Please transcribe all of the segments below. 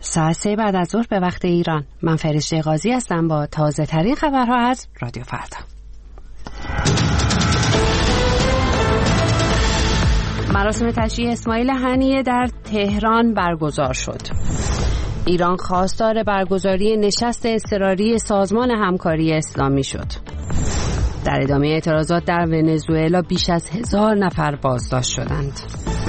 ساعت 3 بعد از ظهر به وقت ایران. من فرشته قاضی هستم با تازه ترین خبرها از رادیو فردا. مراسم تشییع اسماعیل هنیه در تهران برگزار شد. ایران خواستار برگزاری نشست اضطراری سازمان همکاری اسلامی شد. در ادامه اعتراضات در ونزوئلا بیش از 1000 نفر بازداشت شدند.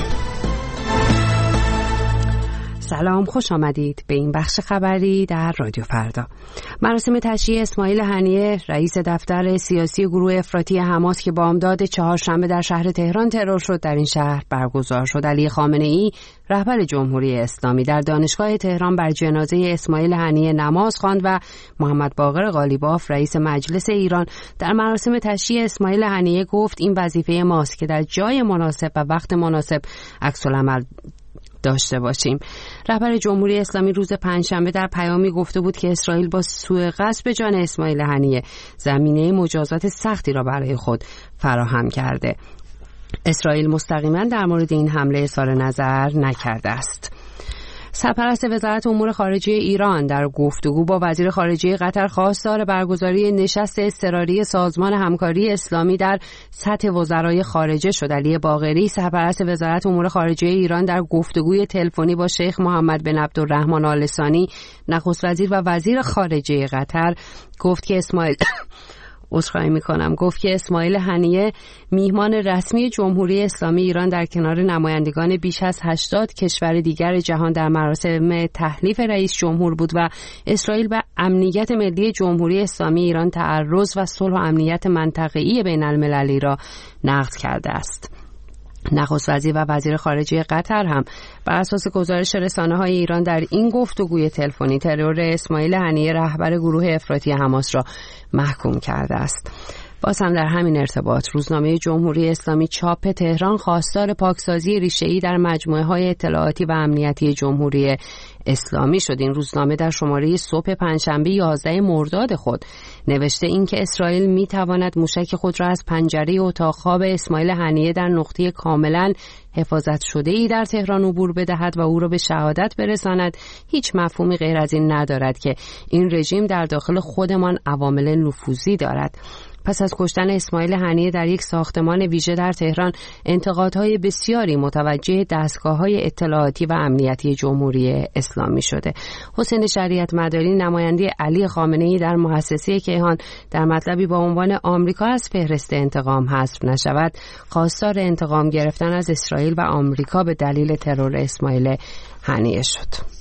سلام، خوش آمدید به این بخش خبری در رادیو فردا. مراسم تشییع اسماعیل هنیه رئیس دفتر سیاسی گروه افراطی حماس که بامداد چهارشنبه در شهر تهران ترور شد در این شهر برگزار شد. علی خامنه‌ای رهبر جمهوری اسلامی در دانشگاه تهران بر جنازه اسماعیل هنیه نماز خواند و محمد باقر قالیباف رئیس مجلس ایران در مراسم تشییع اسماعیل هنیه گفت این وظیفه ماست که در جای مناسب و وقت مناسب عکس‌العمل داشته باشیم. رهبر جمهوری اسلامی روز پنجشنبه در پیامی گفته بود که اسرائیل با سوء قصد به جان اسماعیل هنیه زمینه مجازات سختی را برای خود فراهم کرده. اسرائیل مستقیما در مورد این حمله اظهار نظر نکرده است. سرپرست وزارت امور خارجه ایران در گفتگو با وزیر خارجه قطر خواستار برگزاری نشست اضطراری سازمان همکاری اسلامی در سطح وزرای خارجه شد. علی باقری سرپرست وزارت امور خارجه ایران در گفتگوی تلفنی با شیخ محمد بن عبدالرحمن آل ثانی نخست وزیر و وزیر خارجه قطر گفت که اسماعیل هنیه میهمان رسمی جمهوری اسلامی ایران در کنار نمایندگان بیش از 80 کشور دیگر جهان در مراسم تحلیف رئیس جمهور بود و اسرائیل به امنیت ملی جمهوری اسلامی ایران تعرض و صلح و امنیت منطقه‌ای بین المللی را نقض کرده است. نخست وزیر و وزیر خارجه قطر هم بر اساس گزارش رسانه‌های ایران در این گفتگوی تلفنی ترور اسماعیل هنیه رهبر گروه افراطی حماس را محکوم کرده است. باز هم در همین ارتباط روزنامه جمهوری اسلامی چاپ تهران خواستار پاکسازی ریشه‌ای در مجموعه‌های اطلاعاتی و امنیتی جمهوری اسلامی شد. این روزنامه در شماره صبح پنجشنبه 11 مرداد خود نوشته این که اسرائیل می‌تواند موشک خود را از پنجره اتاق خواب اسماعیل هنیه در نقطه کاملاً حفاظت شده‌ای در تهران عبور بدهد و او را به شهادت برساند. هیچ مفهومی غیر از این ندارد که این رژیم در داخل خودمان عوامل نفوذی دارد. پس از کشتن اسماعیل هنیه در یک ساختمان ویژه در تهران انتقادهای بسیاری متوجه دستگاه‌های اطلاعاتی و امنیتی جمهوری اسلامی شده. حسین شریعت مداری نماینده علی خامنه‌ای در مؤسسه کیهان در مطلبی با عنوان آمریکا از فهرست انتقام حذف نشود خواستار انتقام گرفتن از اسرائیل و آمریکا به دلیل ترور اسماعیل هنیه شد.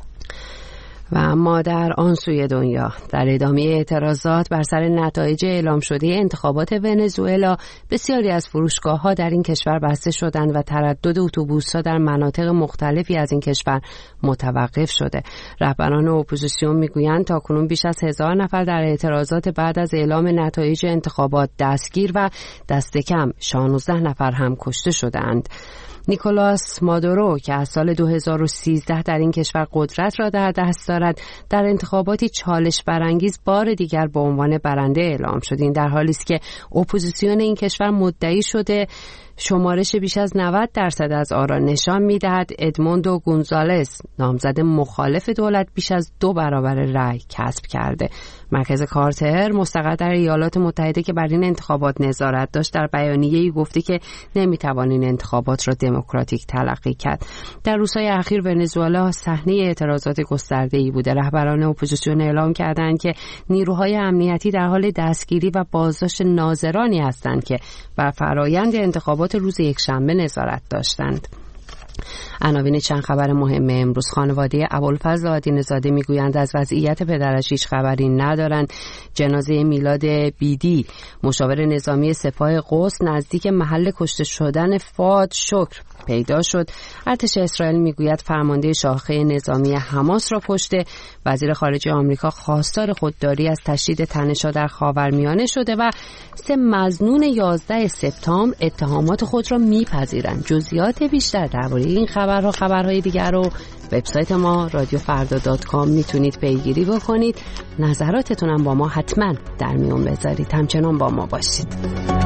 و اما در آن سوی دنیا در ادامه اعتراضات بر سر نتایج اعلام شده انتخابات ونزوئلا بسیاری از فروشگاه‌ها در این کشور بسته شدند و تردد اتوبوس‌ها در مناطق مختلفی از این کشور متوقف شده. رهبران اپوزیسیون میگویند تاکنون بیش از 1000 نفر در اعتراضات بعد از اعلام نتایج انتخابات دستگیر و دست کم 16 نفر هم کشته شدند. نیکولاس مادورو که از سال 2013 در این کشور قدرت را در دست دارد در انتخاباتی چالش برانگیز بار دیگر به عنوان برنده اعلام شد. این در حالی است که اپوزیسیون این کشور مدعی شده شمارش بیش از 90% از آرا نشان می‌دهد ادموندو گونزالز نامزد مخالف دولت بیش از 2 برابر رأی کسب کرده. مرکز کارتر مستقر در ایالات متحده که بر این انتخابات نظارت داشت در بیانیه‌ای گفته که نمی‌توان این انتخابات را دموکراتیک تلقی کرد. در روزهای اخیر ونزوئلا صحنه اعتراضات گسترده‌ای بوده. رهبران اپوزیسیون اعلام کردند که نیروهای امنیتی در حال دستگیری و بازداشت ناظرانی هستند که بر فرایند انتخابات روز یکشنبه نظارت داشتند. عناوین چند خبر مهم امروز: خانواده ابوالفضل آدین‌زاده میگویند از وضعیت پدرش هیچ خبری ندارند. جنازه میلاد بیدی مشاور نظامی سپاه قدس نزدیک محل کشته شدن فؤاد شکر پیدا شد. ارتش اسرائیل میگوید فرمانده شاخه نظامی حماس را کشته. وزیر خارجه آمریکا خواستار خودداری از تشدید تنش‌ها در خاورمیانه شده و 3 مظنون 11 سپتامبر اتهامات خود را میپذیرند. جزئیات بیشتر درباره این خبرهای دیگر رو وبسایت ما radiofarda.com میتونید پیگیری بکنید. نظراتتون هم با ما حتما در میون بذارید. همچنان با ما باشید.